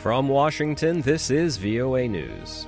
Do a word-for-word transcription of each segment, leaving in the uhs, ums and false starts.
From Washington, this is V O A News.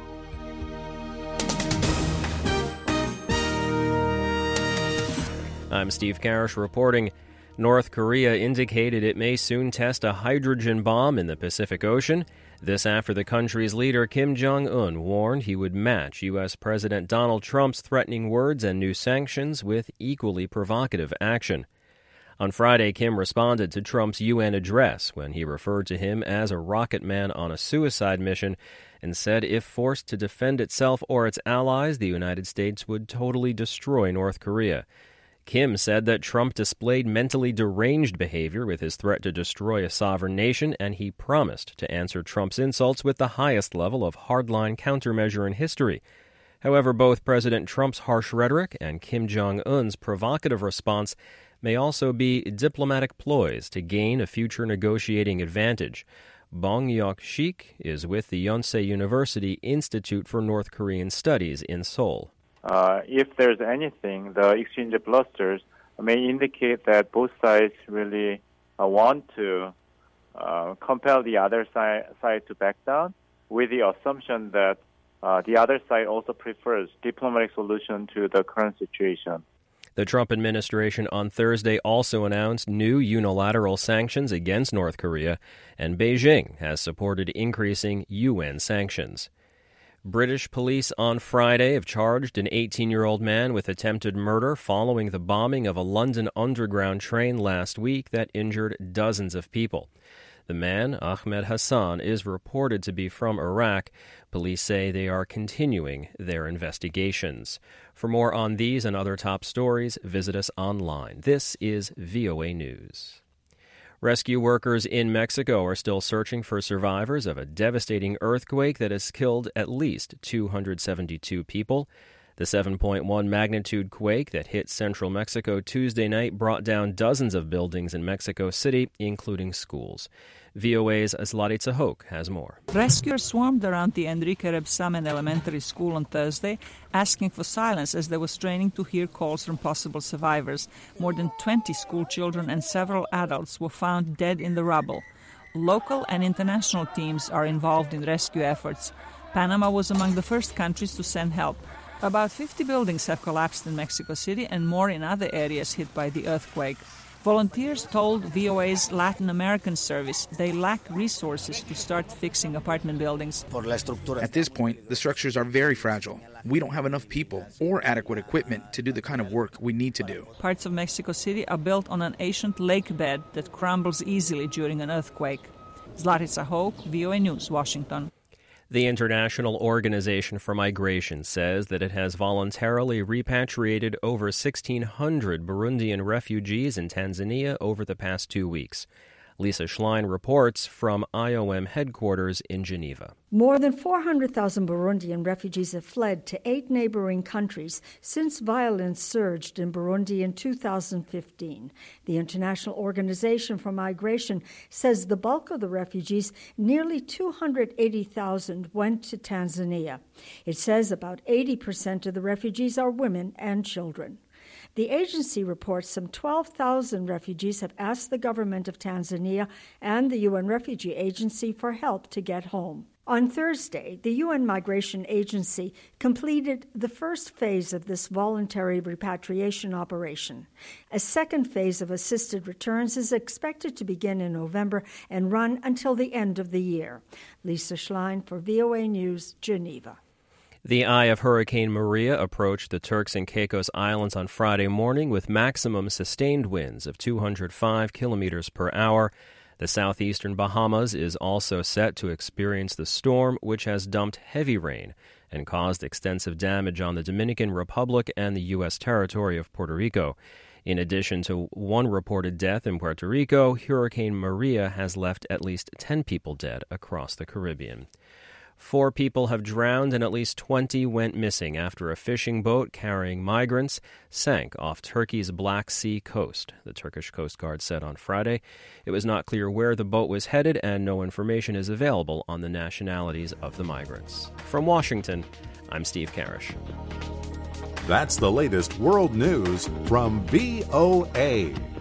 I'm Steve Karish reporting. North Korea indicated it may soon test a hydrogen bomb in the Pacific Ocean. This after the country's leader Kim Jong-un warned he would match U S. President Donald Trump's threatening words and new sanctions with equally provocative action. On Friday, Kim responded to Trump's U N address when he referred to him as a rocket man on a suicide mission and said if forced to defend itself or its allies, the United States would totally destroy North Korea. Kim said that Trump displayed mentally deranged behavior with his threat to destroy a sovereign nation, and he promised to answer Trump's insults with the highest level of hardline countermeasure in history. However, both President Trump's harsh rhetoric and Kim Jong-un's provocative response may also be diplomatic ploys to gain a future negotiating advantage. Bong Yok-shik is with the Yonsei University Institute for North Korean Studies in Seoul. Uh, if there's anything, the exchange of blusters may indicate that both sides really uh, want to uh, compel the other side, side to back down, with the assumption that uh, the other side also prefers diplomatic solution to the current situation. The Trump administration on Thursday also announced new unilateral sanctions against North Korea, and Beijing has supported increasing U N sanctions. British police on Friday have charged an eighteen-year-old man with attempted murder following the bombing of a London Underground train last week that injured dozens of people. The man, Ahmed Hassan, is reported to be from Iraq. Police say they are continuing their investigations. For more on these and other top stories, visit us online. This is V O A News. Rescue workers in Mexico are still searching for survivors of a devastating earthquake that has killed at least two hundred seventy-two people. The seven point one magnitude quake that hit central Mexico Tuesday night brought down dozens of buildings in Mexico City, including schools. V O A's Zlatica Hoke has more. Rescuers swarmed around the Enrique Rebsamen Elementary School on Thursday, asking for silence as they were straining to hear calls from possible survivors. More than twenty school children and several adults were found dead in the rubble. Local and international teams are involved in rescue efforts. Panama was among the first countries to send help. About fifty buildings have collapsed in Mexico City and more in other areas hit by the earthquake. Volunteers told V O A's Latin American service they lack resources to start fixing apartment buildings. At this point, the structures are very fragile. We don't have enough people or adequate equipment to do the kind of work we need to do. Parts of Mexico City are built on an ancient lake bed that crumbles easily during an earthquake. Zlatica Hoke, V O A News, Washington. The International Organization for Migration says that it has voluntarily repatriated over sixteen hundred Burundian refugees in Tanzania over the past two weeks. Lisa Schlein reports from I O M headquarters in Geneva. More than four hundred thousand Burundian refugees have fled to eight neighboring countries since violence surged in Burundi in two thousand fifteen. The International Organization for Migration says the bulk of the refugees, nearly two hundred eighty thousand, went to Tanzania. It says about eighty percent of the refugees are women and children. The agency reports some twelve thousand refugees have asked the government of Tanzania and the U N Refugee Agency for help to get home. On Thursday, the U N Migration Agency completed the first phase of this voluntary repatriation operation. A second phase of assisted returns is expected to begin in November and run until the end of the year. Lisa Schlein for V O A News, Geneva. The eye of Hurricane Maria approached the Turks and Caicos Islands on Friday morning with maximum sustained winds of two hundred five kilometers per hour. The southeastern Bahamas is also set to experience the storm, which has dumped heavy rain and caused extensive damage on the Dominican Republic and the U S territory of Puerto Rico. In addition to one reported death in Puerto Rico, Hurricane Maria has left at least ten people dead across the Caribbean. Four people have drowned and at least twenty went missing after a fishing boat carrying migrants sank off Turkey's Black Sea coast, the Turkish Coast Guard said on Friday. It was not clear where the boat was headed, and no information is available on the nationalities of the migrants. From Washington, I'm Steve Karish. That's the latest world news from V O A.